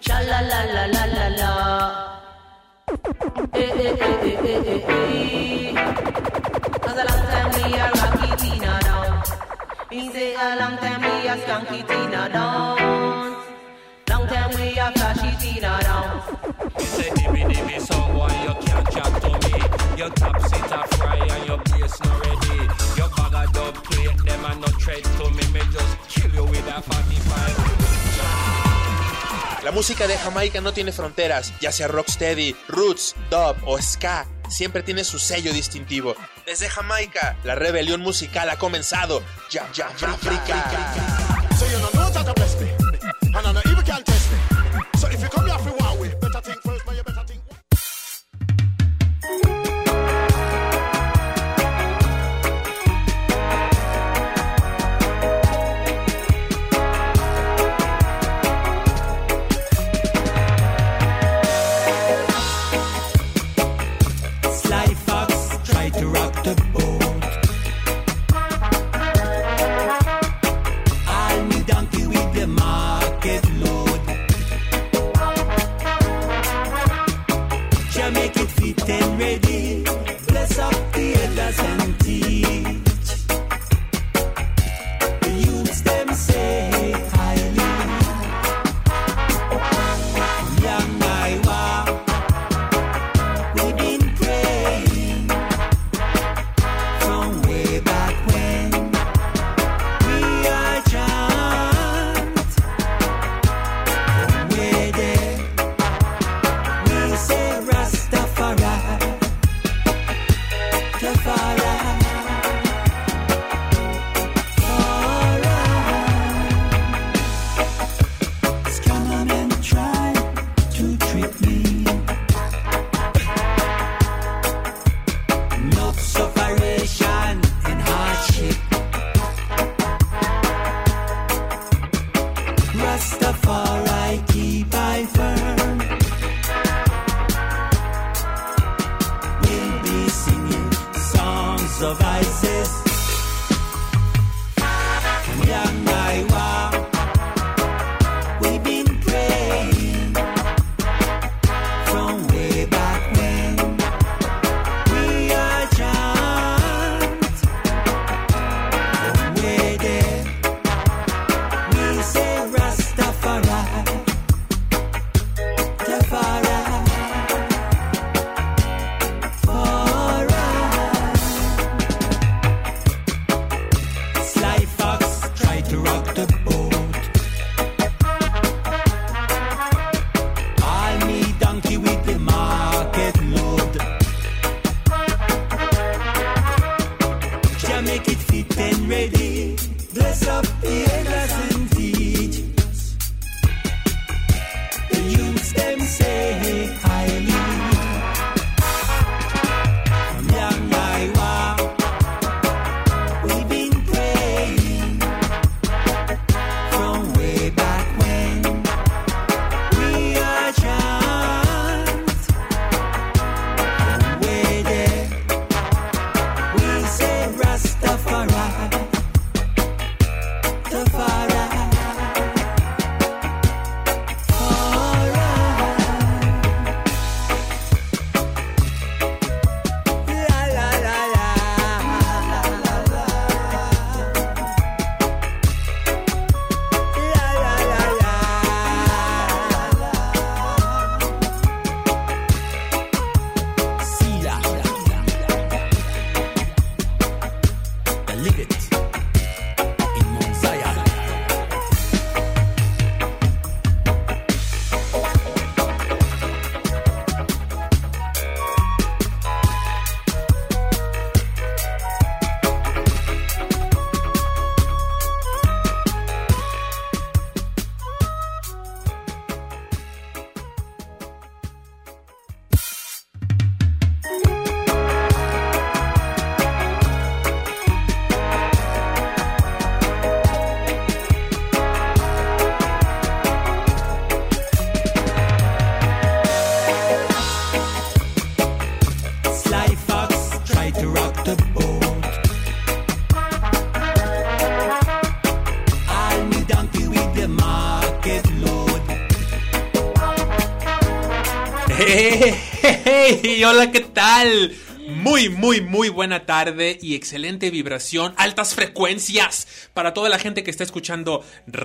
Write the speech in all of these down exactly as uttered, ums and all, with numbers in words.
Sha la la la la la la. Eh eh eh eh eh eh eh. Cause a long time we are rocky Tina down. Me say a long time we are skunky Tina down. Long time we are flashy Tina down. You say dimmy dimmy song, why you can't chat to me? Your top sit a fry and your bass not ready. Your bag of dub plate, them and no tread to me. Me just kill you with a forty-five. La música de Jamaica no tiene fronteras, ya sea rocksteady, roots, dub o ska, siempre tiene su sello distintivo. Desde Jamaica, la rebelión musical ha comenzado. Jam Jam Africa. So you know no that bless me, and I know even can't test me. So if you come here for one way, better think first, but you better think. Hey, hey, hey, hola, ¿qué tal? Muy, muy, muy buena tarde y excelente vibración, altas frecuencias para toda la gente que está escuchando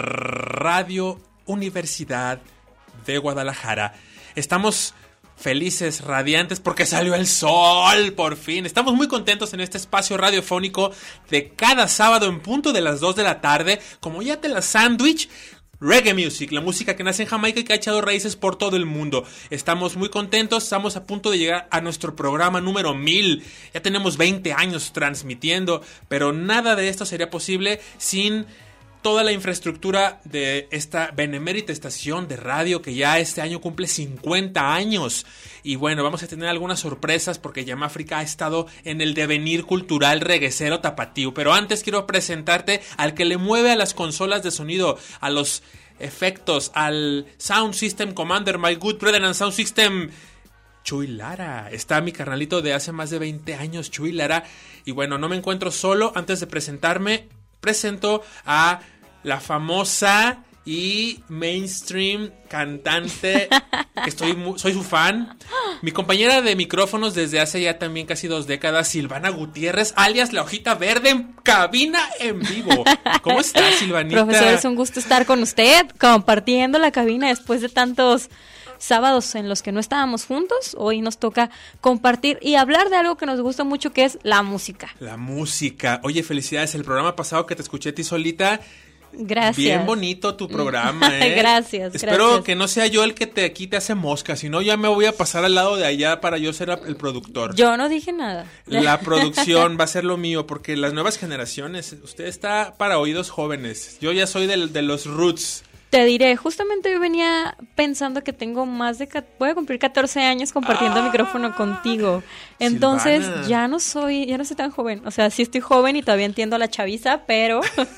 Radio Universidad de Guadalajara. Estamos felices, radiantes, porque salió el sol, por fin. Estamos muy contentos en este espacio radiofónico de cada sábado en punto de las dos de la tarde, como ya te la sándwich. Reggae Music, la música que nace en Jamaica y que ha echado raíces por todo el mundo. Estamos muy contentos, estamos a punto de llegar a nuestro programa número mil. Ya tenemos veinte años transmitiendo, pero nada de esto sería posible sin toda la infraestructura de esta benemérita estación de radio que ya este año cumple cincuenta años. Y bueno, vamos a tener algunas sorpresas porque Yamáfrica ha estado en el devenir cultural reguecero tapatío. Pero antes quiero presentarte al que le mueve a las consolas de sonido, a los efectos, al Sound System Commander, my good brother and Sound System, Chuy Lara. Está mi carnalito de hace más de veinte años, Chuy Lara. Y bueno, no me encuentro solo. Antes de presentarme, presento a la famosa y mainstream cantante, que estoy muy, soy su fan, mi compañera de micrófonos desde hace ya también casi dos décadas, Silvana Gutiérrez, alias La Hojita Verde, en cabina en vivo. ¿Cómo estás, Silvanita? Profesor, es un gusto estar con usted, compartiendo la cabina después de tantos sábados en los que no estábamos juntos. Hoy nos toca compartir y hablar de algo que nos gusta mucho, que es la música. La música. Oye, felicidades, el programa pasado que te escuché a ti solita. Gracias. Bien bonito tu programa, ¿eh? Gracias, Espero gracias. que no sea yo el que te aquí te hace mosca, si no ya me voy a pasar al lado de allá para yo ser el productor. Yo no dije nada. La producción va a ser lo mío, porque las nuevas generaciones, usted está para oídos jóvenes. Yo ya soy de, de los roots. Te diré, justamente yo venía pensando que tengo más de... Voy a cumplir catorce años compartiendo ah, micrófono contigo. Entonces, Silvana. ya no soy, ya no soy tan joven. O sea, sí estoy joven y todavía entiendo a la chaviza, pero...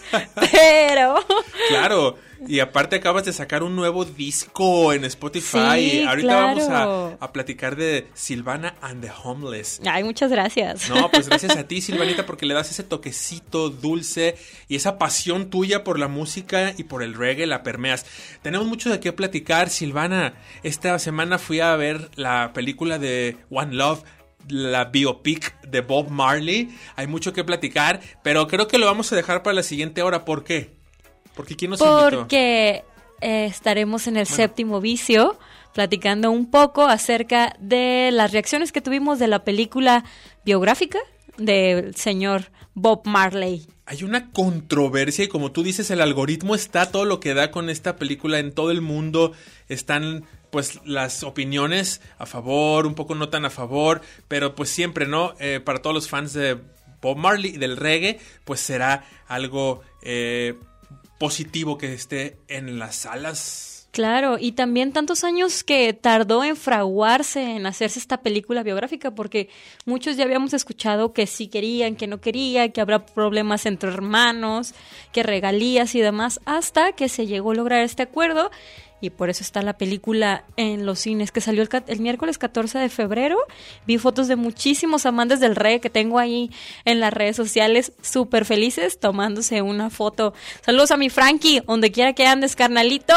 pero... Claro, y aparte acabas de sacar un nuevo disco en Spotify. Sí, Ahorita claro. vamos a, a platicar de Silvana and the Homeless. Ay, muchas gracias. No, pues gracias a ti, Silvanita, porque le das ese toquecito dulce y esa pasión tuya por la música y por el reggae, la permeas. Tenemos mucho de qué platicar, Silvana. Esta semana fui a ver la película de One Love, la biopic de Bob Marley. Hay mucho que platicar, pero creo que lo vamos a dejar para la siguiente hora. ¿Por qué? Porque ¿quién nos invitó? Porque eh, estaremos en el bueno. séptimo vicio platicando un poco acerca de las reacciones que tuvimos de la película biográfica del señor Bob Marley. Hay una controversia y como tú dices, el algoritmo está todo lo que da con esta película en todo el mundo. Están pues las opiniones a favor, un poco no tan a favor, pero pues siempre, ¿no? Eh, para todos los fans de Bob Marley y del reggae, pues será algo eh, positivo que esté en las salas. Claro, y también tantos años que tardó en fraguarse, en hacerse esta película biográfica, porque muchos ya habíamos escuchado que sí querían, que no querían, que habrá problemas entre hermanos, que regalías y demás, hasta que se llegó a lograr este acuerdo. Y por eso está la película en los cines, que salió el, el miércoles catorce de febrero. Vi fotos de muchísimos amantes del reggae que tengo ahí en las redes sociales, súper felices, tomándose una foto. Saludos a mi Frankie, donde quiera que andes, carnalito.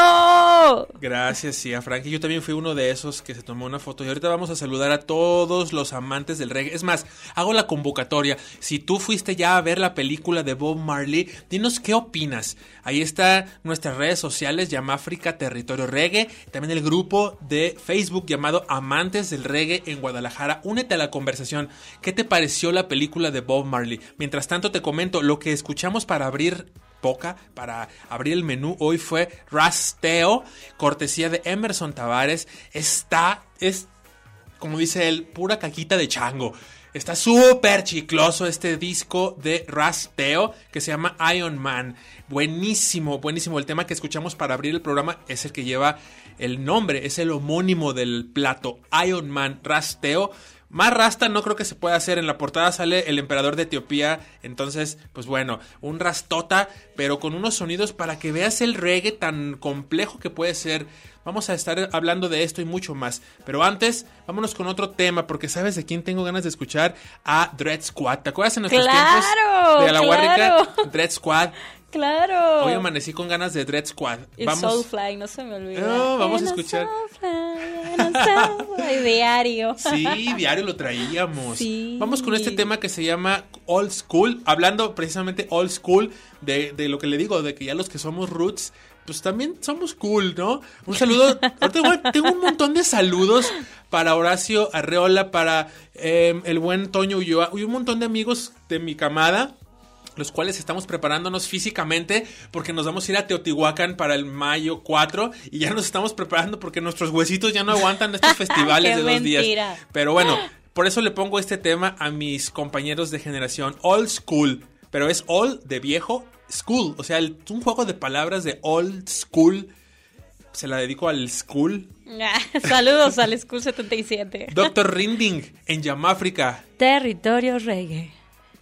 Gracias, sí, a Frankie. Yo también fui uno de esos que se tomó una foto. Y ahorita vamos a saludar a todos los amantes del reggae. Es más, hago la convocatoria. Si tú fuiste ya a ver la película de Bob Marley, dinos qué opinas. Ahí está nuestras redes sociales, Yamáfrica Territorio Reggae, también el grupo de Facebook llamado Amantes del Reggae en Guadalajara. Únete a la conversación. ¿Qué te pareció la película de Bob Marley? Mientras tanto te comento, lo que escuchamos para abrir boca, para abrir el menú hoy fue Rasteo, cortesía de Emerson Tavares. Está, es, como dice él, pura caquita de chango. Está súper chicloso este disco de Rasteo que se llama Iron Man. Buenísimo, buenísimo. El tema que escuchamos para abrir el programa es el que lleva el nombre, es el homónimo del plato. Iron Man, Rasteo. Más rasta no creo que se pueda hacer. En la portada sale el emperador de Etiopía. Entonces, pues bueno, un rastota, pero con unos sonidos para que veas el reggae tan complejo que puede ser. Vamos a estar hablando de esto y mucho más. Pero antes, vámonos con otro tema, porque ¿sabes de quién tengo ganas de escuchar? A Dread Squad. ¿Te acuerdas en nuestros ¡Claro, tiempos de la claro! Warrica? Dread Squad. ¡Claro! Hoy amanecí con ganas de Dread Squad. Y vamos. Soulfly, no se me olvida. No, vamos a And escuchar. Soulfly, and Ay, diario. Sí, diario lo traíamos. Sí. Vamos con este tema que se llama Old School, hablando precisamente Old School, de, de lo que le digo, de que ya los que somos roots, pues también somos cool, ¿no? Un saludo, ahorita igual tengo un montón de saludos para Horacio Arreola, para eh, el buen Toño Ulloa, y un montón de amigos de mi camada, los cuales estamos preparándonos físicamente porque nos vamos a ir a Teotihuacán para el mayo cuatro y ya nos estamos preparando porque nuestros huesitos ya no aguantan estos festivales de dos mentira. días. Pero bueno, por eso le pongo este tema a mis compañeros de generación Old School, pero es old de viejo, school, o sea, el, un juego de palabras de old school. Se la dedico al school. Saludos al School setenta y siete. doctor Rinding en Yamáfrica. Territorio reggae.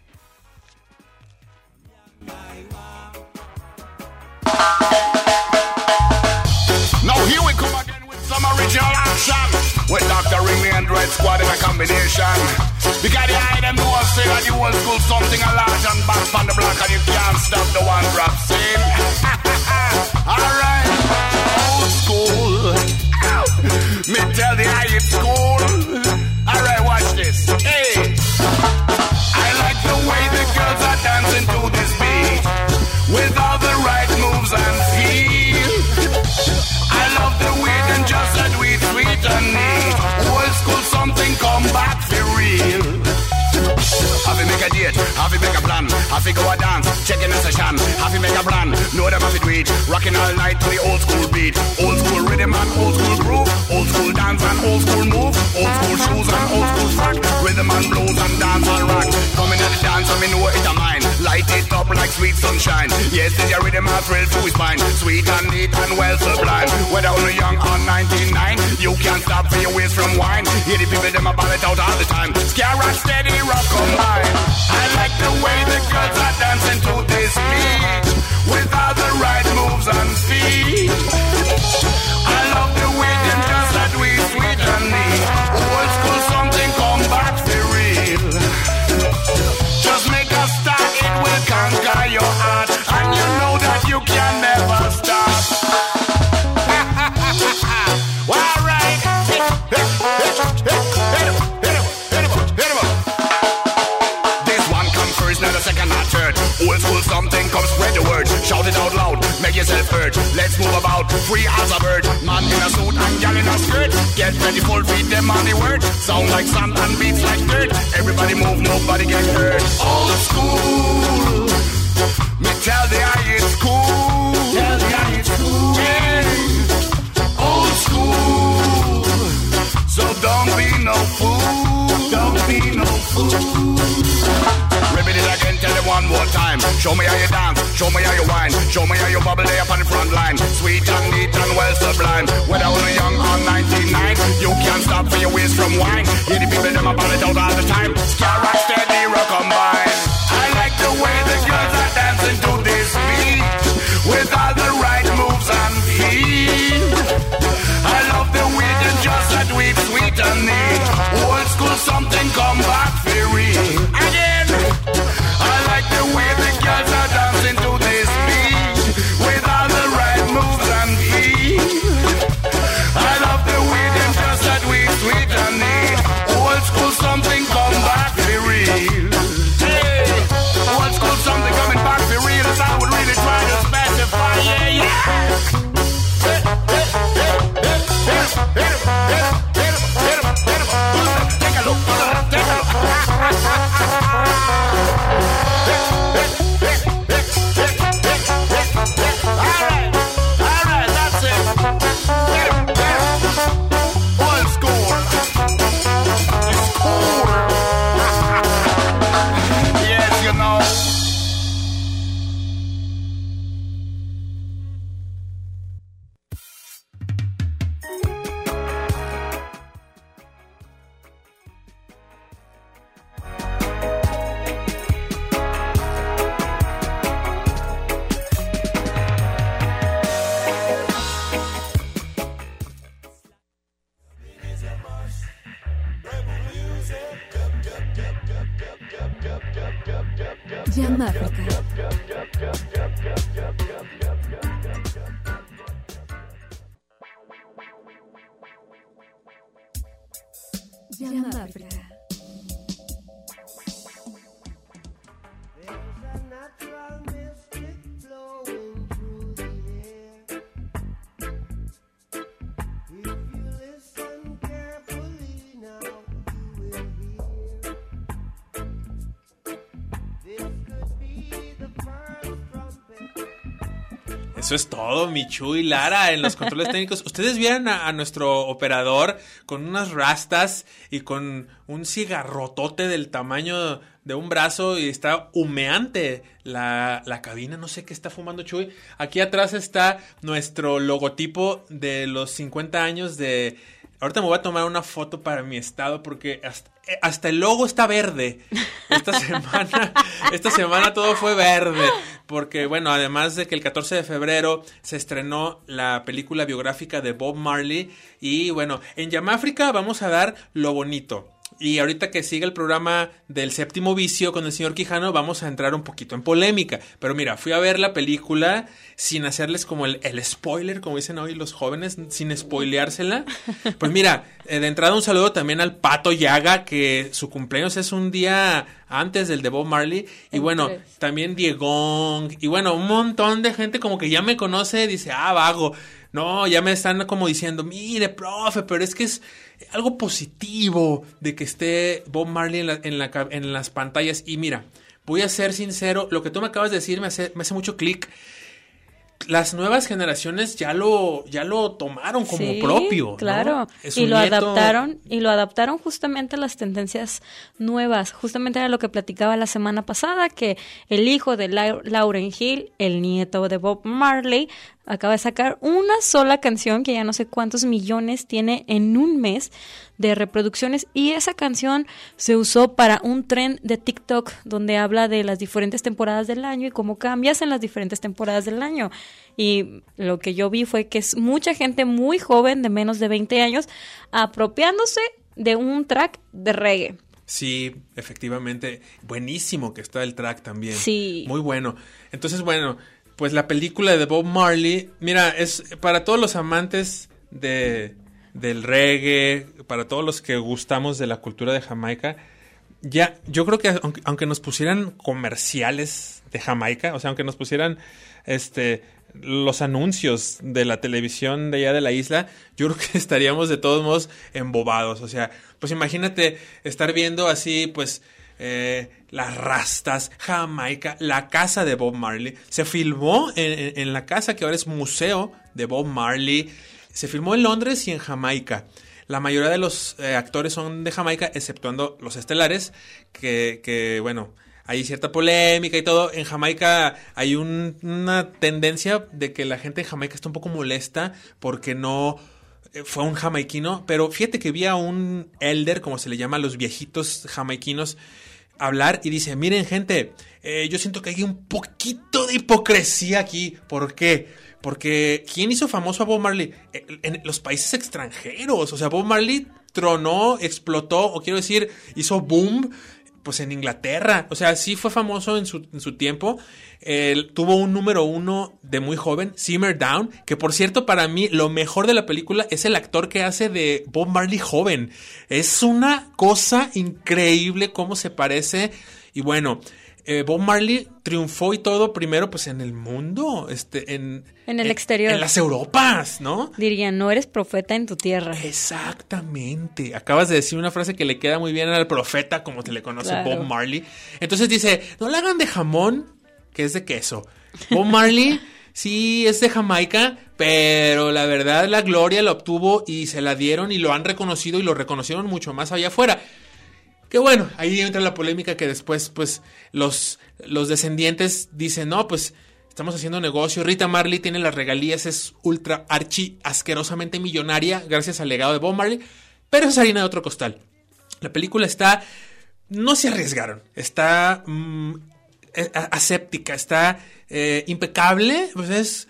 Now here we come again with some original action with Doctor Ringley and Red Squad in a combination. Because the eye them know I say that the old school something a large and back from the block and you can't stop the one drop scene. Alright, old school. Me tell the eye it's cool. Alright, watch this. Hey, I like the way the girls are dancing to this beat with all the right moves and feel. I love the way them just that we sweet and neat. Old school something come back for real. Have to make a date, have to make a plan, have to go a dance, checking a session, have to make a plan, know them have to do it, rocking all night to the old school beat, old school rhythm and old school groove, old school dance and old school move, old school shoes and old school frock, rhythm and blues and dance and rock, coming at the dance and me know it a mine, light it up like sweet sunshine, yes, this your rhythm and thrill to his spine, sweet and neat and well sublime, whether only young or ninety-nine, you can't stop for your waist from wine, hear the people them a ball it out all the time, scare rock steady rock combine. I like the way the girls are dancing to this beat with all the right moves and feet. I love the way them just that we sweet and neat. Old school something come back for real. Just make a start, it will conquer your heart, and you know that you can never stop. All right. Second or third, old school something, come spread the word, shout it out loud, make yourself heard, let's move about, free as a bird, man in a suit and gal in a skirt, get ready, full feet, them on the word, sound like sand and beats like dirt, everybody move, nobody get hurt, old school, me tell the eye it's cool, tell the eye it's cool, yeah. Old school, so don't be no fool, don't be no fool. Repeat it again, tell them one more time. Show me how you dance, show me how you whine, show me how you bubble there up on the front line. Sweet and neat and well sublime. Whether only young or ninety-nine, you can't stop for your waist from wine. Hear the people them about it out all the time. Scare rock steady rock combine. I like the way the girls are dancing to this beat with all the right moves and feel. I love the way they just that we sweet and neat. Old school something come back for real. Again. I like the way the girls are dancing to this beat with all the right moves and feet. I love the way them just that we sweet and neat. Old school something come back for real. Hey, old school something coming back for real as I would really try to specify. Yeah, yeah. Hey, hey, hey, hey, hey, hey, hey, hey, hey, hey, hey. Take a look, take a look. Alright, alright, that's it. Yeah, yeah. Old school. It's cool. Yes, you know. Yamáfrica. Yamáfrica. Eso es todo, Michu y Lara en los controles técnicos. Ustedes vieron a, a nuestro operador con unas rastas y con un cigarrotote del tamaño de un brazo y está humeante la, la cabina. No sé qué está fumando Chuy. Aquí atrás está nuestro logotipo de los cincuenta años de... Ahorita me voy a tomar una foto para mi estado porque hasta, hasta el logo está verde. Esta semana, esta semana todo fue verde. Porque, bueno, además de que el catorce de febrero se estrenó la película biográfica de Bob Marley. Y, bueno, en Yamáfrica vamos a dar lo bonito. Y ahorita que siga el programa del Séptimo Vicio con el señor Quijano, vamos a entrar un poquito en polémica. Pero mira, fui a ver la película sin hacerles como el, el spoiler, como dicen hoy los jóvenes, sin spoileársela. Pues mira, eh, de entrada un saludo también al Pato Yaga, que su cumpleaños es un día antes del de Bob Marley. Y bueno, también Diegong. Y bueno, un montón de gente como que ya me conoce, dice, ah, vago. No, ya me están como diciendo, mire, profe, pero es que es algo positivo de que esté Bob Marley en, la, en, la, en las pantallas. Y mira, voy a ser sincero, lo que tú me acabas de decir me hace, me hace mucho clic. Las nuevas generaciones ya lo ya lo tomaron como sí, propio, claro, ¿no? Es y lo nieto... adaptaron y lo adaptaron justamente a las tendencias nuevas. Justamente era lo que platicaba la semana pasada, que el hijo de La- Lauryn Hill, el nieto de Bob Marley, acaba de sacar una sola canción que ya no sé cuántos millones tiene en un mes de reproducciones, y esa canción se usó para un trend de TikTok donde habla de las diferentes temporadas del año y cómo cambias en las diferentes temporadas del año. Y lo que yo vi fue que es mucha gente muy joven, de menos de veinte años, apropiándose de un track de reggae. Sí, efectivamente, buenísimo que está el track también. Sí. Muy bueno. Entonces, bueno, pues la película de Bob Marley, mira, es para todos los amantes de del reggae, para todos los que gustamos de la cultura de Jamaica. Ya, yo creo que aunque, aunque nos pusieran comerciales de Jamaica, o sea, aunque nos pusieran este los anuncios de la televisión de allá de la isla, yo creo que estaríamos de todos modos embobados. O sea, pues imagínate estar viendo así, pues, eh, las rastas, Jamaica, la casa de Bob Marley. Se filmó en, en, en la casa que ahora es museo de Bob Marley. Se filmó en Londres y en Jamaica. La mayoría de los eh, actores son de Jamaica, exceptuando los estelares, que, que bueno, hay cierta polémica y todo. En Jamaica hay un, una tendencia de que la gente de Jamaica está un poco molesta porque no eh, fue un jamaiquino. Pero fíjate que vi a un elder, como se le llama a los viejitos jamaiquinos, hablar y dice, miren gente, eh, yo siento que hay un poquito de hipocresía aquí. ¿Por qué? Porque ¿quién hizo famoso a Bob Marley? En los países extranjeros. O sea, Bob Marley tronó, explotó, o quiero decir, hizo boom, pues en Inglaterra. O sea, sí fue famoso en su, en su tiempo. Él tuvo un número uno de muy joven, Simmer Down, que por cierto, para mí, lo mejor de la película es el actor que hace de Bob Marley joven. Es una cosa increíble cómo se parece. Y bueno, eh, Bob Marley triunfó y todo primero pues en el mundo, este, en, en el en, exterior. En las Europas, ¿no? Dirían, no eres profeta en tu tierra. Exactamente. Acabas de decir una frase que le queda muy bien al profeta, como se le conoce, claro. Bob Marley. Entonces dice, no la hagan de jamón, que es de queso. Bob Marley sí es de Jamaica, pero la verdad la gloria la obtuvo y se la dieron y lo han reconocido y lo reconocieron mucho más allá afuera. Que bueno, ahí entra la polémica que después pues los, los descendientes dicen, no, pues estamos haciendo negocio, Rita Marley tiene las regalías, es ultra archi asquerosamente millonaria gracias al legado de Bob Marley, pero es harina de otro costal. La película está, no se arriesgaron, está mmm, aséptica, está eh, impecable, pues es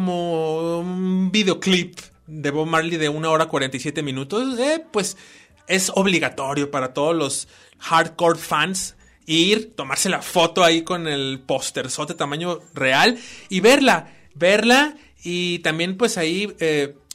como un videoclip de Bob Marley de una hora cuarenta y siete minutos, eh, pues es obligatorio para todos los hardcore fans ir, tomarse la foto ahí con el posterzote tamaño real y verla, verla y también pues ahí eh,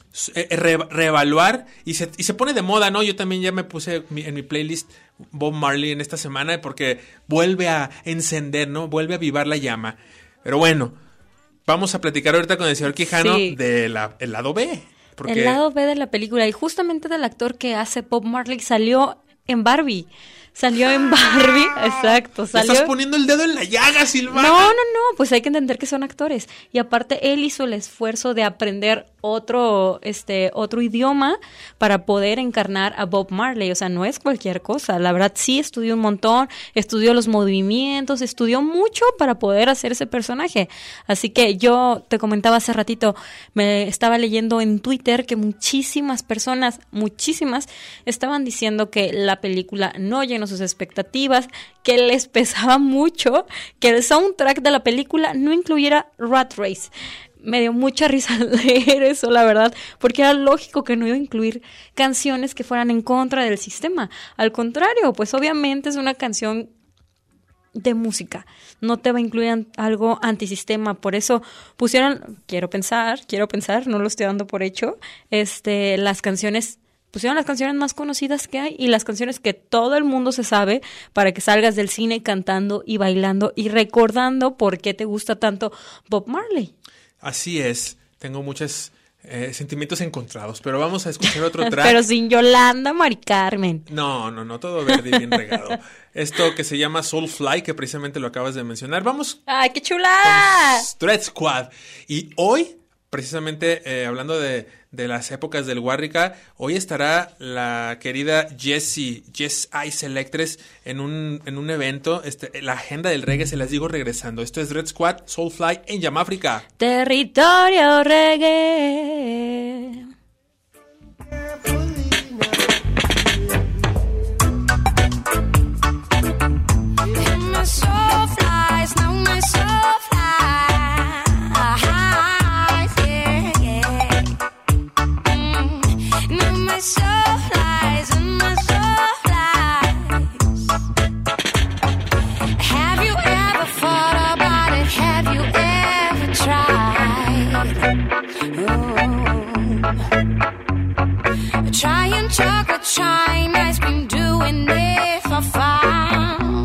eh, re- reevaluar y se, y se pone de moda, ¿no? Yo también ya me puse mi, en mi playlist Bob Marley en esta semana porque vuelve a encender, ¿no? Vuelve a avivar la llama. Pero bueno, vamos a platicar ahorita con el señor Quijano sí. del lado B. Porque... El lado B de la película y justamente del actor que hace Bob Marley salió en Barbie. Salió en Barbie, exacto. Salió... Estás poniendo el dedo en la llaga, Silvana. No, no, no, pues hay que entender que son actores. Y aparte, él hizo el esfuerzo de aprender otro, este, otro idioma para poder encarnar a Bob Marley. O sea, no es cualquier cosa. La verdad, sí estudió un montón, estudió los movimientos, estudió mucho para poder hacer ese personaje. Así que yo te comentaba hace ratito, me estaba leyendo en Twitter que muchísimas personas, muchísimas, estaban diciendo que la película no llenó sus expectativas, que les pesaba mucho que el soundtrack de la película no incluyera Rat Race. Me dio mucha risa leer eso, la verdad, porque era lógico que no iba a incluir canciones que fueran en contra del sistema. Al contrario, pues obviamente es una canción de música, no te va a incluir algo antisistema, por eso pusieron, quiero pensar, quiero pensar, no lo estoy dando por hecho, este, las canciones pusieron las canciones más conocidas que hay y las canciones que todo el mundo se sabe para que salgas del cine cantando y bailando y recordando por qué te gusta tanto Bob Marley. Así es, tengo muchos eh, sentimientos encontrados, pero vamos a escuchar otro track. Pero sin Yolanda, Mari Carmen. No, no, no, todo verde y bien regado. Esto que se llama Soulfly, que precisamente lo acabas de mencionar. Vamos. ¡Ay, qué chulada! Dread Squad. Y hoy, precisamente eh, hablando de, de las épocas del Warrica, hoy estará la querida Jessie, Jess Ice Electres en un, en un evento. Este, la agenda del reggae se las digo regresando. Esto es Dread Squad, Soulfly en Yamáfrica. Territorio reggae. Trying chocolate China's been doing it for fun.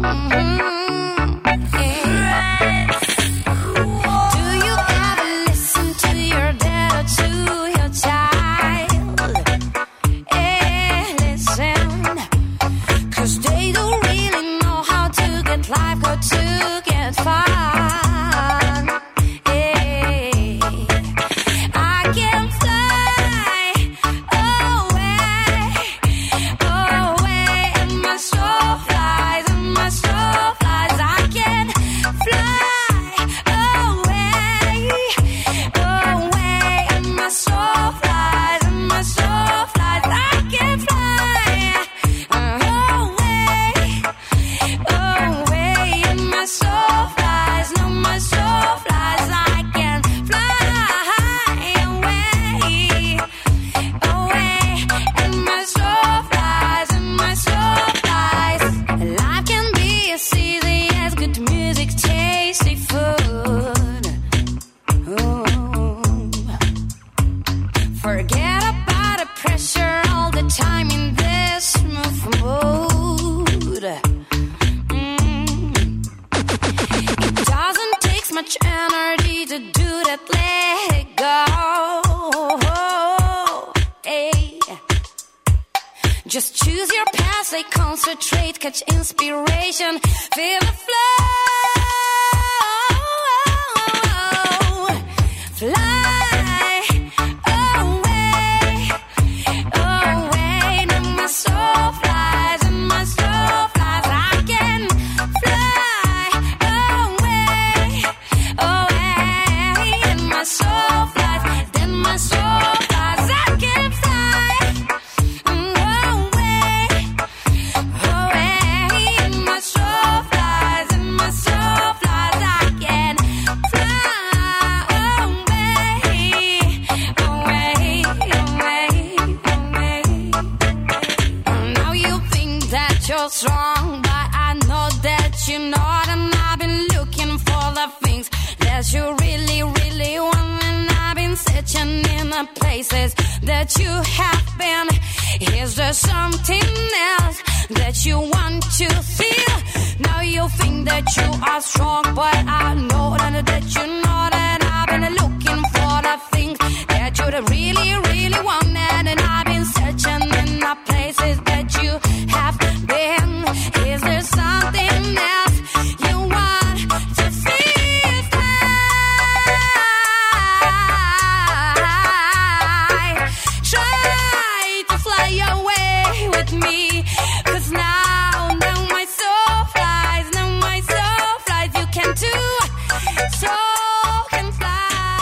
Yeah. Do you ever listen to your dad or to your child? Yeah, listen, 'cause they don't really know how to get life or to get far. Just choose your path, stay concentrate, catch inspiration, feel the flow, fly away, away. Now my soul flies and my soul flies. I can fly away, away. And my soul flies, then my soul flies. I can fly. Strong, but I know that you're not, and I've been looking for the things that you really, really want, and I've been searching in the places that you have been? Is there something else that you want to feel? Now you think that you are strong, but I know that, that you know that I've been looking for the things that you really, really want, and I've been searching in the places that you have been. Is there something else you want to feel? Fly, try to fly away with me, 'cause now, now my soul flies, now my soul flies. You can too, so can fly.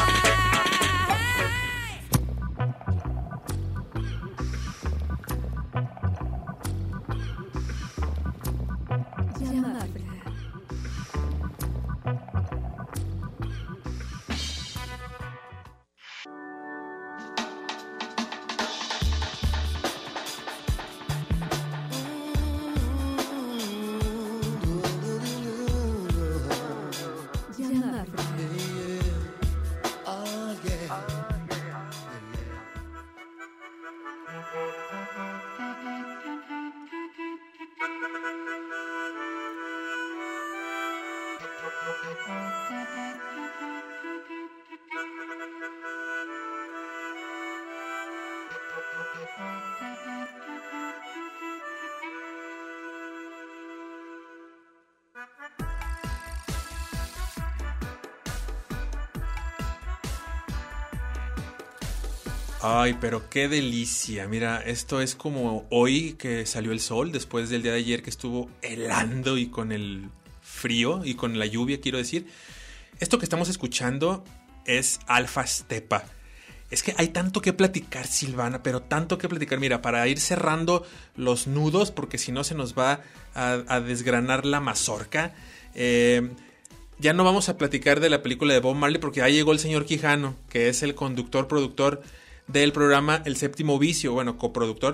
Ay, pero qué delicia. Mira, esto es como hoy que salió el sol, después del día de ayer que estuvo helando y con el frío y con la lluvia, quiero decir. Esto que estamos escuchando es Alpha Stepa. Es que hay tanto que platicar, Silvana, pero tanto que platicar. Mira, para ir cerrando los nudos, porque si no se nos va a, a desgranar la mazorca. Eh, ya no vamos a platicar de la película de Bob Marley, porque ahí llegó el señor Quijano, que es el conductor, productor del programa El Séptimo Vicio, bueno, coproductor.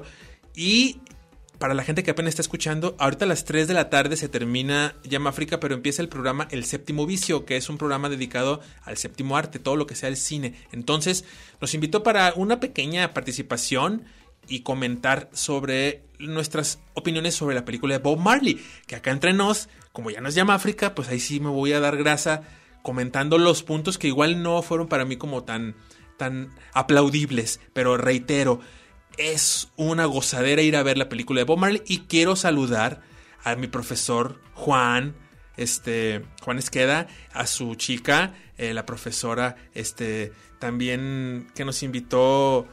Y para la gente que apenas está escuchando, ahorita a las tres de la tarde se termina Llama África, pero empieza el programa El Séptimo Vicio, que es un programa dedicado al séptimo arte, todo lo que sea el cine. Entonces, nos invitó para una pequeña participación y comentar sobre nuestras opiniones sobre la película de Bob Marley, que acá entre nos, como ya nos Llama África, pues ahí sí me voy a dar grasa comentando los puntos que igual no fueron para mí como tan... tan aplaudibles, pero reitero, es una gozadera ir a ver la película de Bob Marley. Y quiero saludar a mi profesor Juan, este, Juan Esqueda, a su chica, eh, la profesora, este, también que nos invitó,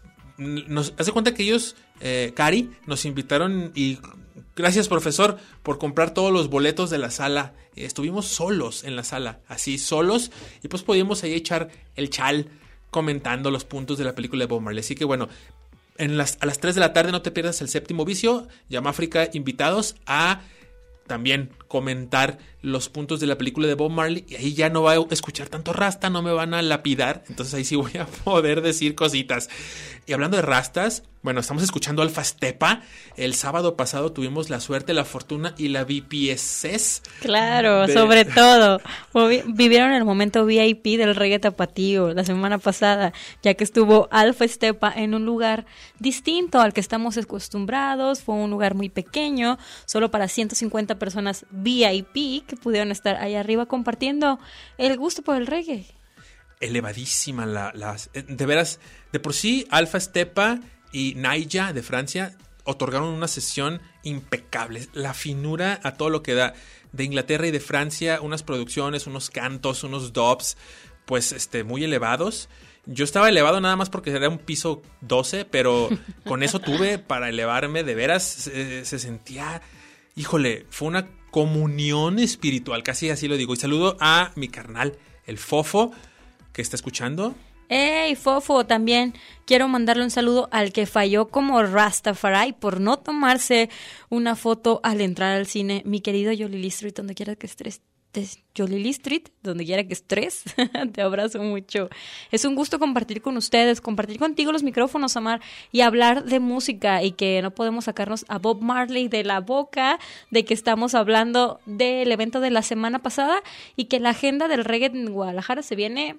nos hace cuenta que ellos, eh, Cari, nos invitaron y gracias, profesor, por comprar todos los boletos de la sala. Estuvimos solos en la sala, así solos, y pues podíamos ahí echar el chal comentando los puntos de la película de Bob Marley. Así que bueno, en las, a las tres de la tarde no te pierdas El Séptimo Vicio. Llama África invitados a también comentar los puntos de la película de Bob Marley. Y ahí ya no va a escuchar tanto rasta, no me van a lapidar. Entonces ahí sí voy a poder decir cositas. Y hablando de rastas, bueno, estamos escuchando Alpha Stepa. El sábado pasado tuvimos la suerte, la fortuna y la V P S S. Claro, de... sobre todo. Vivieron el momento V I P del reggae tapatío la semana pasada, ya que estuvo Alpha Stepa en un lugar distinto al que estamos acostumbrados. Fue un lugar muy pequeño, solo para ciento cincuenta personas V I P que pudieron estar ahí arriba compartiendo el gusto por el reggae. Elevadísima la, la, de veras, de por sí Alpha Stepa y Naija de Francia otorgaron una sesión impecable, la finura a todo lo que da. De Inglaterra y de Francia, unas producciones, unos cantos, unos dubs, pues este, muy elevados. Yo estaba elevado nada más porque era un piso doce, pero con eso tuve para elevarme, de veras se, se sentía, híjole, fue una comunión espiritual, casi así lo digo. Y saludo a mi carnal, el Fofo, que está escuchando. ¡Ey, Fofo! También quiero mandarle un saludo al que falló como Rastafari por no tomarse una foto al entrar al cine. Mi querido Yolili Street, donde quiera que estés. Yolili Street, donde quiera que estés. Te abrazo mucho. Es un gusto compartir con ustedes, compartir contigo los micrófonos, Amar, y hablar de música, y que no podemos sacarnos a Bob Marley de la boca de que estamos hablando del evento de la semana pasada y que la agenda del reggae en Guadalajara se viene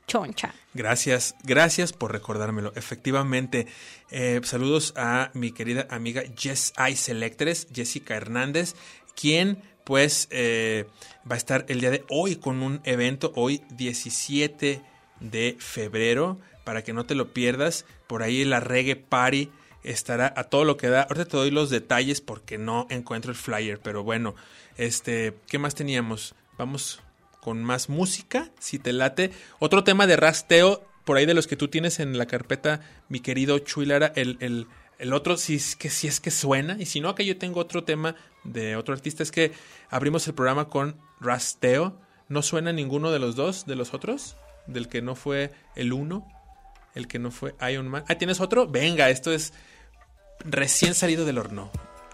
choncha. Gracias, gracias por recordármelo. Efectivamente, eh, saludos a mi querida amiga Jess I Selectores, Jessica Hernández, quien pues eh, va a estar el día de hoy con un evento, hoy diecisiete de febrero, para que no te lo pierdas. Por ahí la Reggae Party estará a todo lo que da. Ahorita te doy los detalles porque no encuentro el flyer, pero bueno, este, ¿qué más teníamos? Vamos con más música, si te late. Otro tema de rasteo, por ahí de los que tú tienes en la carpeta, mi querido Chuy Lara, el, el, el otro, si es, que, si es que suena, y si no, que yo tengo otro tema de otro artista, es que abrimos el programa con rasteo. ¿No suena ninguno de los dos, de los otros? Del que no fue el uno, el que no fue Iron Man. Ah, ¿tienes otro? Venga, esto es recién salido del horno.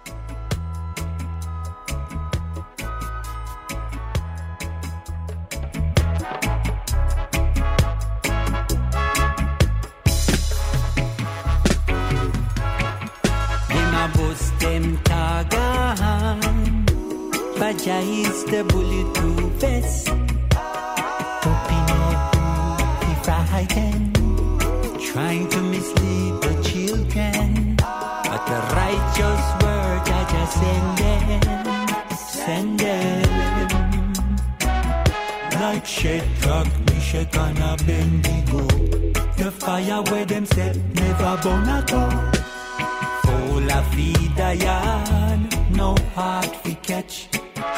Them Tagan, Baja is the bulletproof vest. Hoping he frightened, trying to mislead the children. But the righteous word I just send them, send them. Like Shadrach, Meshach and Abednego, the fire where them set never burn at all. Oh, la vida yan, no heart we catch.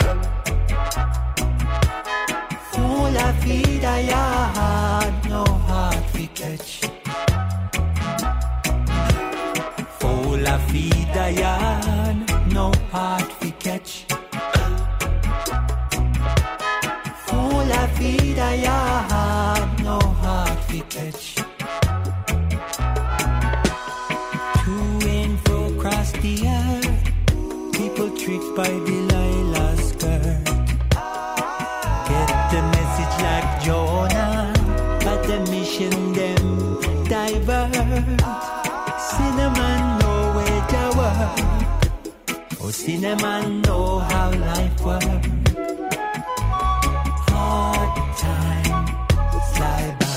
Oh, la vida yan, no heart we catch. Oh, la vida yan, no heart we catch. Oh, la vida yan, no heart we catch. Across the earth, people tricked by Delilah's skirt. Get the message like Jonah, but the mission them divert. Cinnamon know where to work. Oh, cinnamon know how life works. Hard time fly by.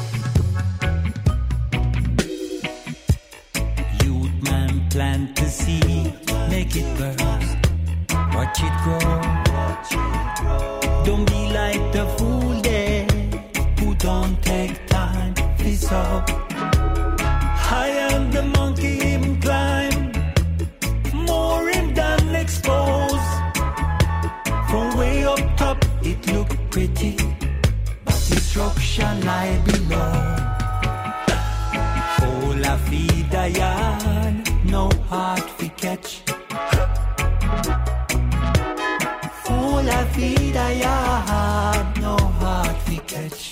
Plant the seed, make it burst, watch it grow. Don't be like the fool there, who don't take time to sow. I am the monkey him climb, more him than expose. From way up top it look pretty, but destruction lie below. Oh, la vida yan, no heart we catch. Oh, la vida yan, no heart we catch.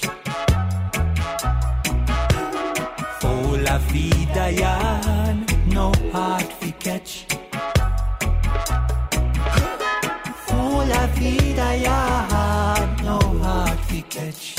Oh, la vida yan, no heart we catch. Oh, la vida yan, no heart we catch.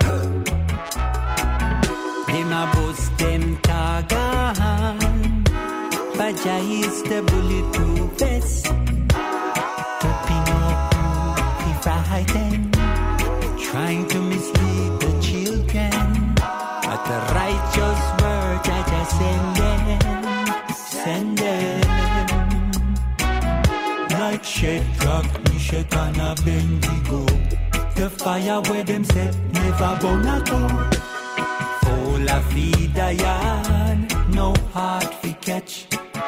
Them a bust them tagan, Baja is the bulletproof vest. Hoping he frightened, trying to mislead the children. But the righteous word I just send them, send them. Like Shadrach, Meshach and Abednego, the fire where them set never burn at all. Oh, la vida yan, no heart we catch.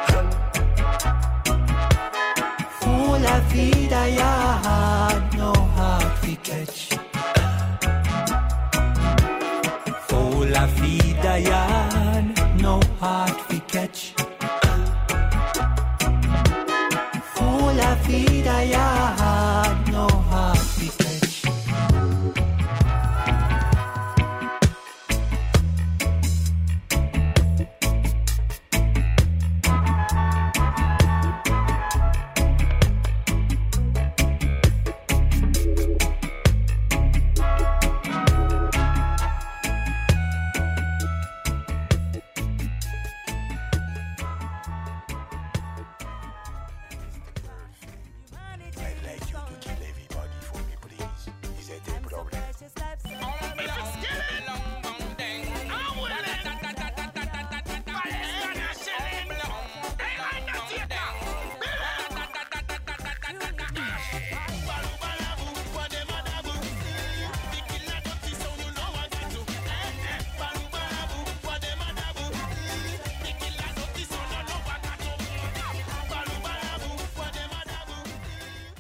Oh, la vida yan, no heart we catch. Oh, la vida yan, no heart we catch. Oh, la vida yan, no heart we catch.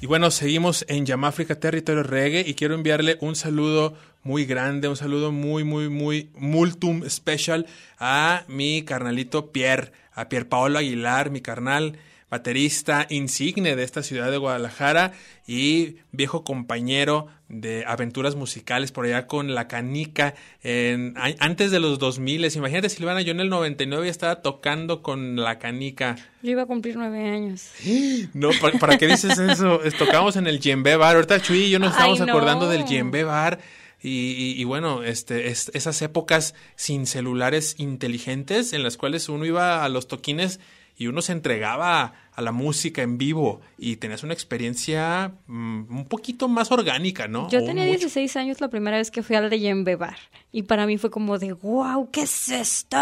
Y bueno, seguimos en Yamáfrica, territorio reggae, y quiero enviarle un saludo muy grande, un saludo muy, muy, muy multum special a mi carnalito Pierre, a Pier Paolo Aguilar, mi carnal, baterista insigne de esta ciudad de Guadalajara y viejo compañero de aventuras musicales por allá con La Canica en, antes de los dos mil. Imagínate, Silvana, yo en el noventa y nueve estaba tocando con La Canica. Yo iba a cumplir nueve años. No, ¿para, ¿para qué dices eso? Tocamos en el Djembe Bar. Ahorita Chuy y yo nos estamos Ay, no. acordando del Djembe Bar. Y, y, y bueno, este, es, esas épocas sin celulares inteligentes en las cuales uno iba a los toquines y uno se entregaba a la música en vivo y tenías una experiencia mmm, un poquito más orgánica, ¿no? Yo o tenía mucho. dieciséis años la primera vez que fui al Djembe Bar y para mí fue como de wow, ¿qué es esto?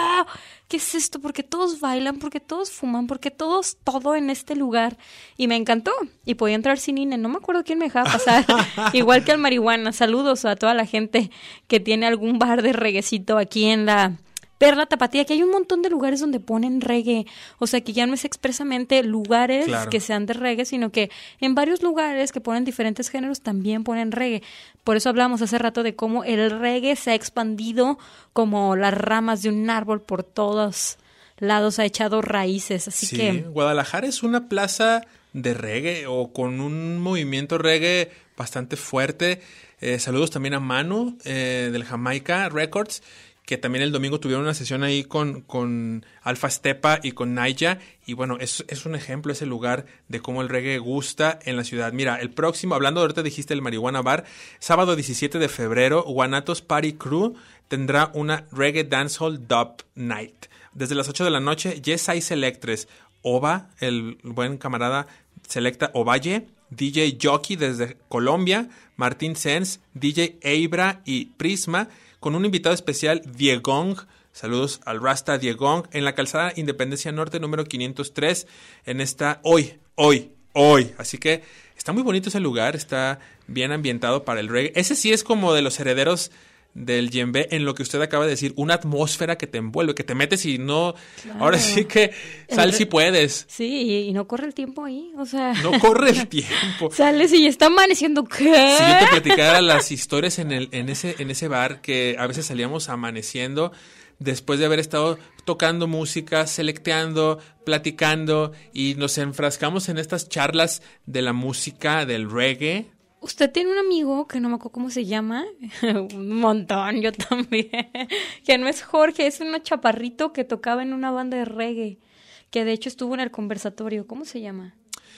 ¿Qué es esto? Porque todos bailan, porque todos fuman, porque todos, todo en este lugar. Y me encantó. Y podía entrar sin I N E. No me acuerdo quién me dejaba pasar. Igual que al marihuana. Saludos a toda la gente que tiene algún bar de reguecito aquí en la Perla Tapatía, que hay un montón de lugares donde ponen reggae. O sea, que ya no es expresamente lugares Claro. que sean de reggae, sino que en varios lugares que ponen diferentes géneros también ponen reggae. Por eso hablamos hace rato de cómo el reggae se ha expandido como las ramas de un árbol por todos lados, ha echado raíces. Así Sí, que Guadalajara es una plaza de reggae o con un movimiento reggae bastante fuerte. Eh, saludos también a Manu eh, del Jamaica Records, que también el domingo tuvieron una sesión ahí con, con Alfa Stepa y con Naya. Y bueno, es, es un ejemplo ese lugar de cómo el reggae gusta en la ciudad. Mira, el próximo, hablando ahorita dijiste el Marihuana Bar, sábado diecisiete de febrero, Guanatos Party Crew tendrá una Reggae Dancehall Dub Night. Desde las ocho de la noche, Yes I Selectres, Ova, el buen camarada Selecta Ovalle, D J Jockey desde Colombia, Martín Sens, D J Eibra y Prisma, con un invitado especial, Diegong. Saludos al Rasta Diegong, en la calzada Independencia Norte, número quinientos tres, en esta, hoy, hoy, hoy. Así que está muy bonito ese lugar, está bien ambientado para el reggae. Ese sí es como de los herederos del Djembe, en lo que usted acaba de decir, una atmósfera que te envuelve, que te metes y no... Claro. Ahora sí que sal El- si puedes. sí, y, y no corre el tiempo ahí, o sea... No corre el tiempo. Sales y ya está amaneciendo, ¿qué? Si yo te platicara las historias en el en ese en ese bar, que a veces salíamos amaneciendo después de haber estado tocando música, selecteando, platicando, y nos enfrascamos en estas charlas de la música, del reggae. Usted tiene un amigo que no me acuerdo cómo se llama, un montón, yo también, que no es Jorge, es un chaparrito que tocaba en una banda de reggae, que de hecho estuvo en el conversatorio, ¿cómo se llama?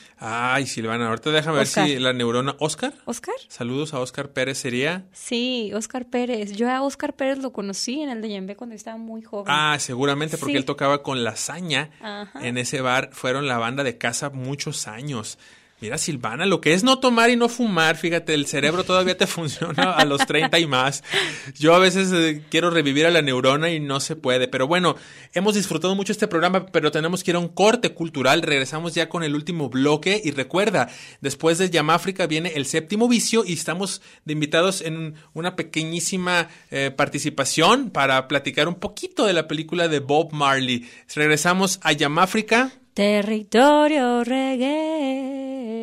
Ay, Silvana, ahorita déjame Oscar. ver si la neurona... ¿Oscar? ¿Oscar? Saludos a Oscar Pérez, ¿sería? Sí, Oscar Pérez. Yo a Oscar Pérez lo conocí en el Djembe cuando estaba muy joven. Ah, seguramente porque Sí. él tocaba con Lasaña. Ajá. En ese bar fueron la banda de casa muchos años. Mira, Silvana, lo que es no tomar y no fumar, fíjate, el cerebro todavía te funciona a los treinta y más. Yo a veces eh, quiero revivir a la neurona y no se puede. Pero bueno, hemos disfrutado mucho este programa, pero tenemos que ir a un corte cultural. Regresamos ya con el último bloque. Y recuerda, después de Yamáfrica viene el séptimo vicio y estamos de invitados en una pequeñísima eh, participación para platicar un poquito de la película de Bob Marley. Regresamos a Yamáfrica. Territorio reggae.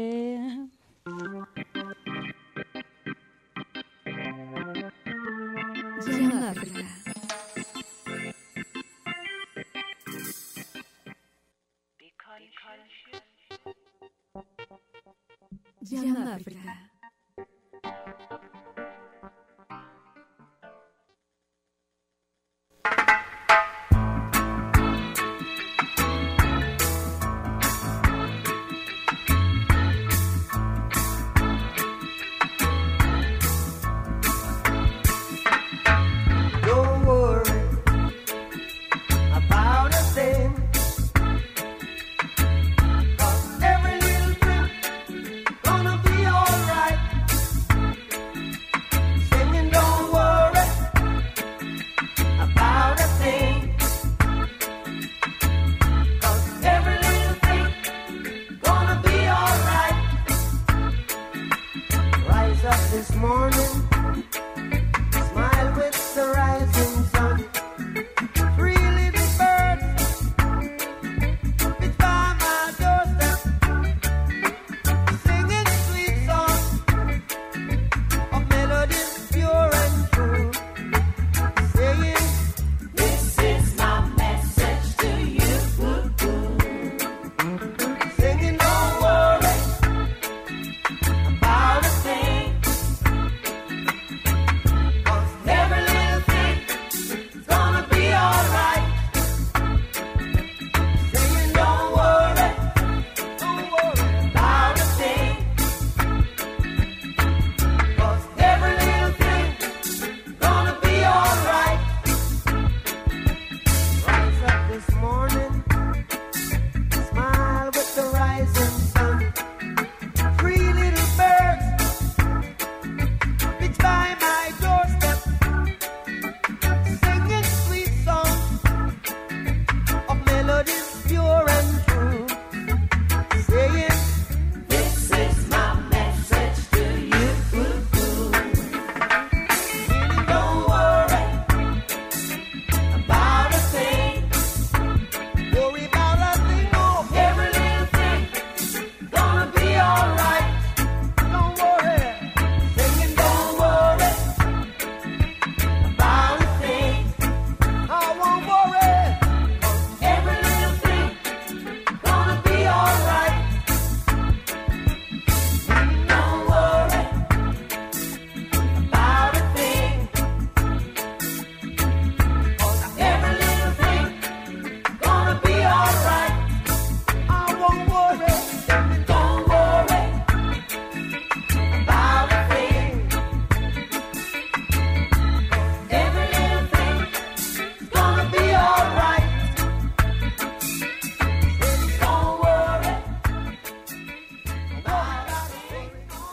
Yamáfrica. Yamáfrica. Don't worry about a thing. 'Cause every little thing gonna be alright. pure and true, saying, this is my message to you. Don't worry about a thing. Worry about a thing, oh, every little thing gonna be alright. Don't worry, saying don't worry about a thing. I won't worry, 'cause every little thing gonna be alright. Don't worry about a thing, 'cause every little thing gonna be alright. I won't worry, don't worry about a thing, 'cause every little thing gonna be alright. Don't worry about a thing.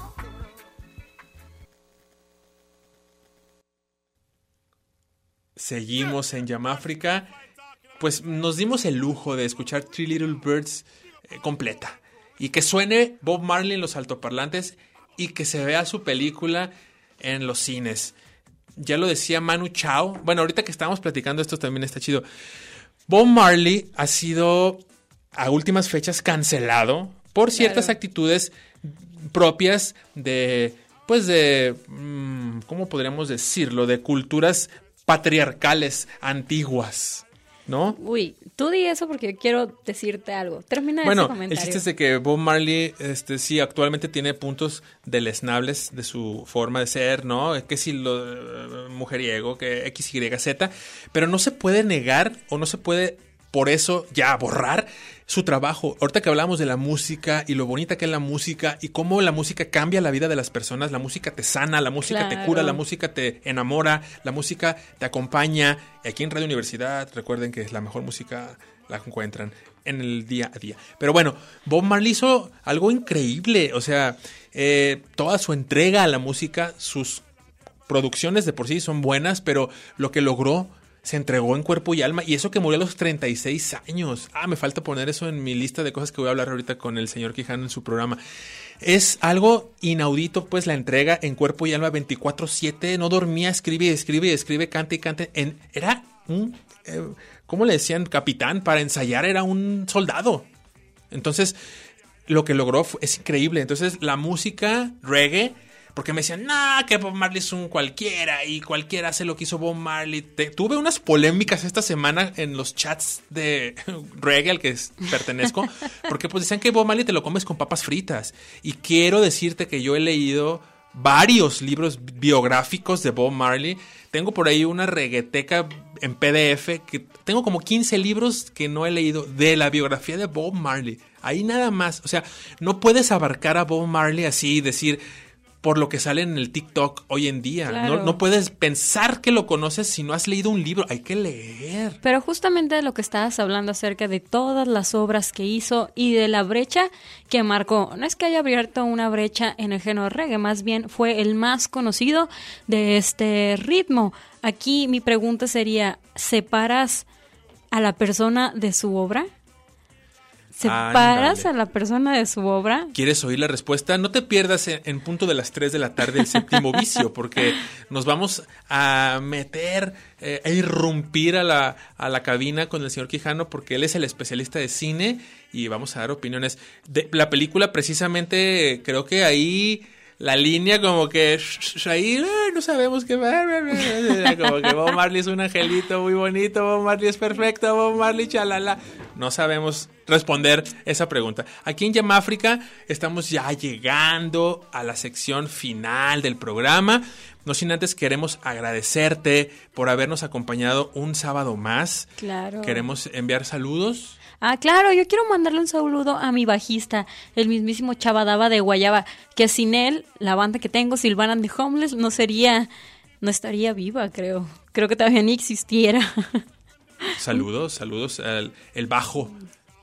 Seguimos en Yamáfrica. Pues nos dimos el lujo de escuchar Three Little Birds eh, completa. Y que suene Bob Marley en los altoparlantes y que se vea su película en los cines. Ya lo decía Manu Chao. Bueno, ahorita que estábamos platicando esto también está chido. Bob Marley ha sido a últimas fechas cancelado por ciertas Claro. actitudes propias de, pues de, mm, ¿cómo podríamos decirlo? De culturas patriarcales antiguas, ¿no? Uy, tú di eso porque quiero decirte algo. Termina ese Bueno, el comentario. chiste es de que Bob Marley, este, sí, actualmente tiene puntos deleznables de su forma de ser, ¿no? Que si lo eh, mujeriego, que X, Y, Z, pero no se puede negar o no se puede por eso ya borrar su trabajo. Ahorita que hablamos de la música y lo bonita que es la música y cómo la música cambia la vida de las personas, la música te sana, la música te Claro. cura, la música te enamora, la música te acompaña. Y aquí en Radio Universidad, recuerden que la mejor música la encuentran en el día a día. Pero bueno, Bob Marley hizo algo increíble, o sea, eh, toda su entrega a la música, sus producciones de por sí son buenas, pero lo que logró se entregó en cuerpo y alma, y eso que murió a los treinta y seis años. Ah, me falta poner eso en mi lista de cosas que voy a hablar ahorita con el señor Quijano en su programa. Es algo inaudito, pues, la entrega en cuerpo y alma veinticuatro siete, no dormía, escribe y escribe y escribe, canta y canta. En, era un, eh, ¿cómo le decían? Capitán, para ensayar era un soldado. Entonces, lo que logró fue- es increíble. Entonces, la música reggae, porque me decían, nah, que Bob Marley es un cualquiera y cualquiera hace lo que hizo Bob Marley. Te- tuve unas polémicas esta semana en los chats de reggae al que es- pertenezco, porque pues decían que Bob Marley te lo comes con papas fritas. Y quiero decirte que yo he leído varios libros biográficos de Bob Marley. Tengo por ahí una regueteca en P D F, que tengo como quince libros que no he leído de la biografía de Bob Marley. Ahí nada más. O sea, no puedes abarcar a Bob Marley así y decir por lo que sale en el TikTok hoy en día. Claro. No, no puedes pensar que lo conoces si no has leído un libro. Hay que leer. Pero justamente de lo que estabas hablando acerca de todas las obras que hizo y de la brecha que marcó. No es que haya abierto una brecha en el género reggae, más bien fue el más conocido de este ritmo. Aquí mi pregunta sería, ¿separas a la persona de su obra? ¿Separas Ándale. a la persona de su obra? ¿Quieres oír la respuesta? No te pierdas en, en punto de las tres de la tarde el séptimo vicio, porque nos vamos a meter, eh, a irrumpir a la, a la cabina con el señor Quijano, porque él es el especialista de cine y vamos a dar opiniones. De la película, precisamente, creo que ahí la línea como que sh- sh- ahí eh, no sabemos qué va. Como que Bob Marley es un angelito muy bonito, Bob Marley es perfecto, Bob Marley chalala. No sabemos responder esa pregunta. Aquí en Yamáfrica estamos ya llegando a la sección final del programa. No sin antes queremos agradecerte por habernos acompañado un sábado más. Claro. Queremos enviar saludos. Ah, claro, yo quiero mandarle un saludo a mi bajista, el mismísimo Chabadaba de Guayaba, que sin él, la banda que tengo, Silvana and the Homeless, no sería, no estaría viva, creo. Creo que todavía ni existiera. Saludos, saludos al el bajo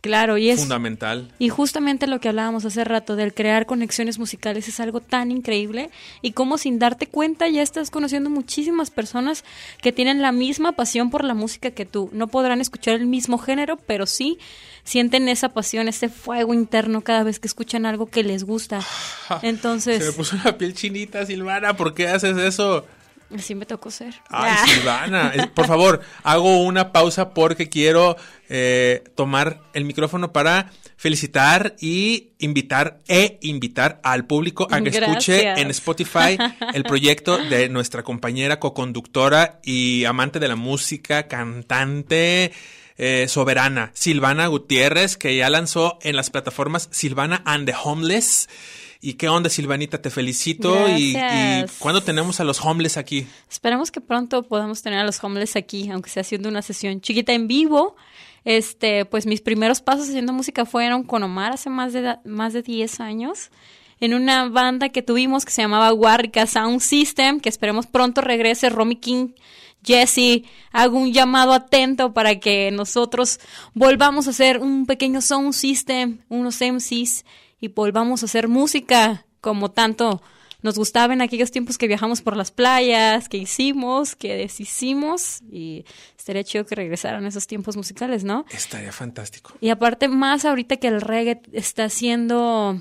Claro, y es fundamental. Y justamente lo que hablábamos hace rato del crear conexiones musicales es algo tan increíble y como sin darte cuenta ya estás conociendo muchísimas personas que tienen la misma pasión por la música que tú. No podrán escuchar el mismo género, pero sí sienten esa pasión, ese fuego interno cada vez que escuchan algo que les gusta. Entonces... Se me puso la piel chinita, Silvana, ¿por qué haces eso? Así me tocó ser. Ay, Silvana, es- por favor, hago una pausa porque quiero eh, tomar el micrófono para felicitar y invitar e invitar al público a que escuche Gracias. en Spotify el proyecto de nuestra compañera coconductora y amante de la música, cantante eh, soberana, Silvana Gutiérrez, que ya lanzó en las plataformas Silvana and the Homeless. ¿Y qué onda, Silvanita? Te felicito. Y, y Gracias. ¿cuándo tenemos a los homeless aquí? Esperamos que pronto podamos tener a los homeless aquí, aunque sea haciendo una sesión chiquita en vivo. Este, pues mis primeros pasos haciendo música fueron con Omar hace más de da- más de diez años en una banda que tuvimos que se llamaba Warrica Sound System, que esperemos pronto regrese Romy King, Jesse. Hago un llamado atento para que nosotros volvamos a hacer un pequeño sound system, unos M Cs, y volvamos a hacer música como tanto nos gustaba en aquellos tiempos que viajamos por las playas, que hicimos, que deshicimos, y estaría chido que regresaran esos tiempos musicales, ¿no? Estaría fantástico. Y aparte más ahorita que el reggae está haciendo,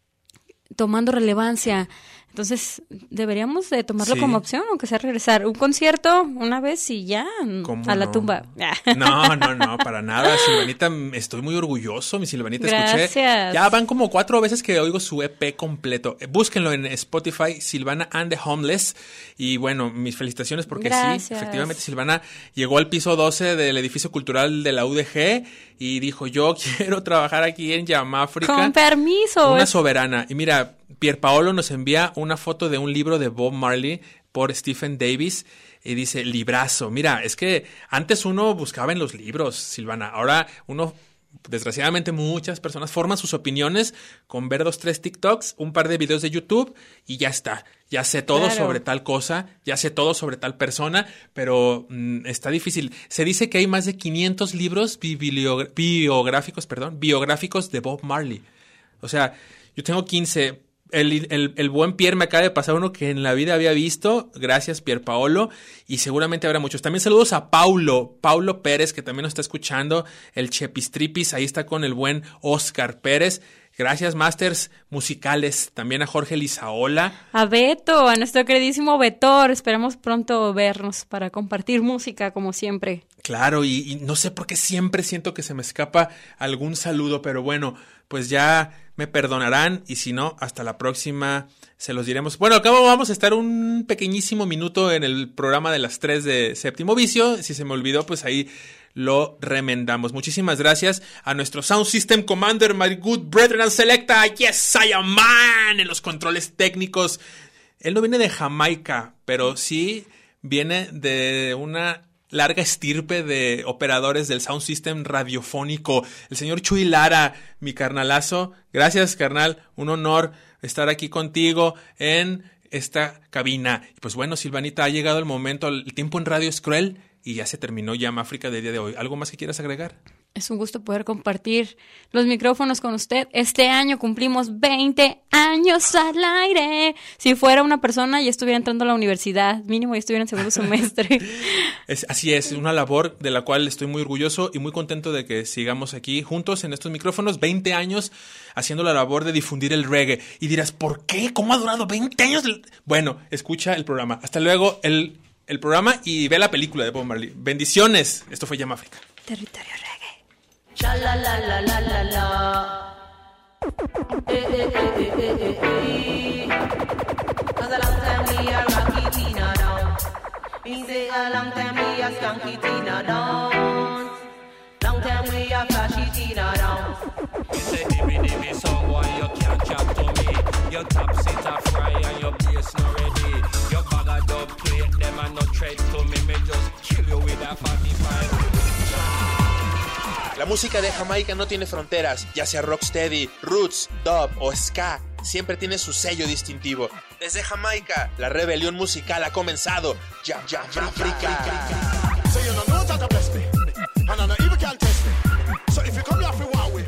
tomando relevancia, entonces deberíamos de tomarlo Sí. como opción, aunque sea regresar un concierto una vez y ya, ¿Cómo a la no? tumba. No, no, no, para nada. Silvanita, estoy muy orgulloso. Mi Silvanita, escuché. Gracias. Ya van como cuatro veces que oigo su E P completo. Eh, Búsquenlo en Spotify, Silvana and the Homeless. Y bueno, mis felicitaciones porque sí, Gracias. efectivamente, Silvana llegó al piso doce del edificio cultural de la U D G y dijo: yo quiero trabajar aquí en Yamáfrica. Con permiso. Una es- soberana. Y mira, Pierpaolo nos envía una foto de un libro de Bob Marley por Stephen Davis y dice: librazo. Mira, es que antes uno buscaba en los libros, Silvana. Ahora uno, desgraciadamente, muchas personas forman sus opiniones con ver dos, tres TikToks, un par de videos de YouTube y ya está. Ya sé todo Claro. sobre tal cosa, ya sé todo sobre tal persona, pero mm, está difícil. Se dice que hay más de quinientos libros bibliogra- biográficos, perdón, biográficos de Bob Marley. O sea, yo tengo quince. El, el, el buen Pierre me acaba de pasar uno que en la vida había visto. Gracias, Pier Paolo. Y seguramente habrá muchos. También saludos a Paulo, Paulo Pérez, que también nos está escuchando. El Chepistripis, ahí está con el buen Oscar Pérez. Gracias, Masters Musicales. También a Jorge Lizaola. A Beto, a nuestro queridísimo Betor. Esperamos pronto vernos para compartir música como siempre. Claro, y, y no sé por qué siempre siento que se me escapa algún saludo, pero bueno, pues ya me perdonarán y si no, hasta la próxima se los diremos. Bueno, al cabo vamos a estar un pequeñísimo minuto en el programa de las tres de Séptimo Vicio. Si se me olvidó, pues ahí lo remendamos. Muchísimas gracias a nuestro Sound System Commander, my good brethren and selecta. Yes, I am man en los controles técnicos. Él no viene de Jamaica, pero sí viene de una larga estirpe de operadores del sound system radiofónico. El señor Chuy Lara, mi carnalazo. Gracias, carnal. Un honor estar aquí contigo en esta cabina. Y pues bueno, Silvanita, ha llegado el momento. El tiempo en radio es cruel y ya se terminó Yamáfrica del día de hoy. ¿Algo más que quieras agregar? Es un gusto poder compartir los micrófonos con usted. Este año cumplimos veinte años al aire. Si fuera una persona, ya estuviera entrando a la universidad. Mínimo, ya estuviera en segundo semestre. Es, así es, una labor de la cual estoy muy orgulloso y muy contento de que sigamos aquí juntos en estos micrófonos, veinte años haciendo la labor de difundir el reggae. Y dirás, ¿por qué? ¿Cómo ha durado veinte años? Bueno, escucha el programa. Hasta luego el, el programa y ve la película de Bob Marley. Bendiciones. Esto fue Yamáfrica. Territorio reggae. Cha la la la la la la. Eh eh eh eh eh eh eh. Cause a long time we a rocky Tina down. Me say a long time we a skanky Tina down. Long time we a flashy Tina down. You say dimmy dimmy song, why you can't chat to me? Your top sit a fry and your bass not ready. Your bag of dub plate, them and no tread to me. Me just kill you with that forty-five. La música de Jamaica no tiene fronteras, ya sea rocksteady, roots, dub o ska, siempre tiene su sello distintivo. Desde Jamaica, la rebelión musical ha comenzado. Ya, ya, África. So you know no Jah bless me, and I know evil can test me. So if you come here for war with